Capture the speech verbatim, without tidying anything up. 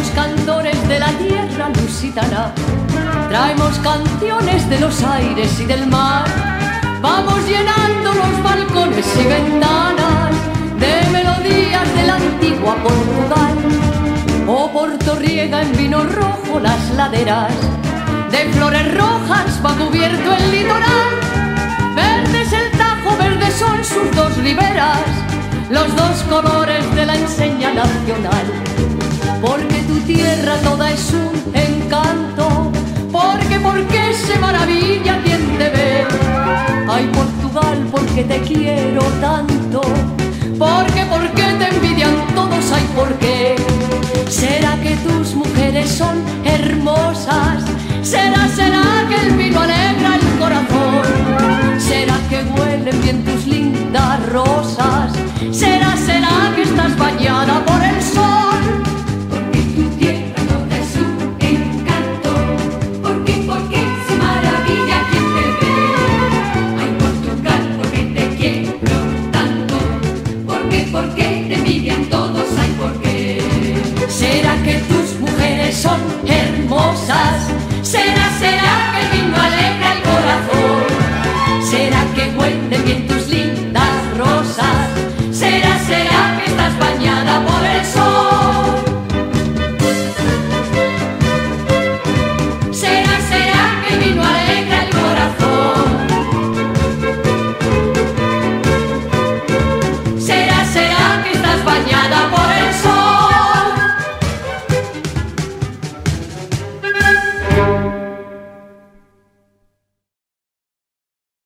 Somos cantores de la tierra lusitana, traemos canciones de los aires y del mar. Vamos llenando los balcones y ventanas de melodías de la antigua Portugal. Oporto riega en vino rojo las laderas, de flores rojas va cubierto el litoral. Verde es el Tajo, verdes son sus dos riberas, los dos colores de la enseña nacional. Porque tu tierra toda es un encanto, porque, porque se maravilla quien te ve. Ay, Portugal, porque te quiero tanto, porque, porque te envidian todos, ay, ¿por qué? ¿Será que tus mujeres son hermosas? ¿Será, será que el vino alegra el corazón? ¿Será que huelen bien tus lindas rosas? ¿Será, será que estás bañada por el sol? Porque tu tierra toda es un encanto, porque, porque se maravilla quien te ve. Ay, Portugal, porque te quiero tanto, porque, porque te envidian todos, ay, ¿por qué? ¿Será que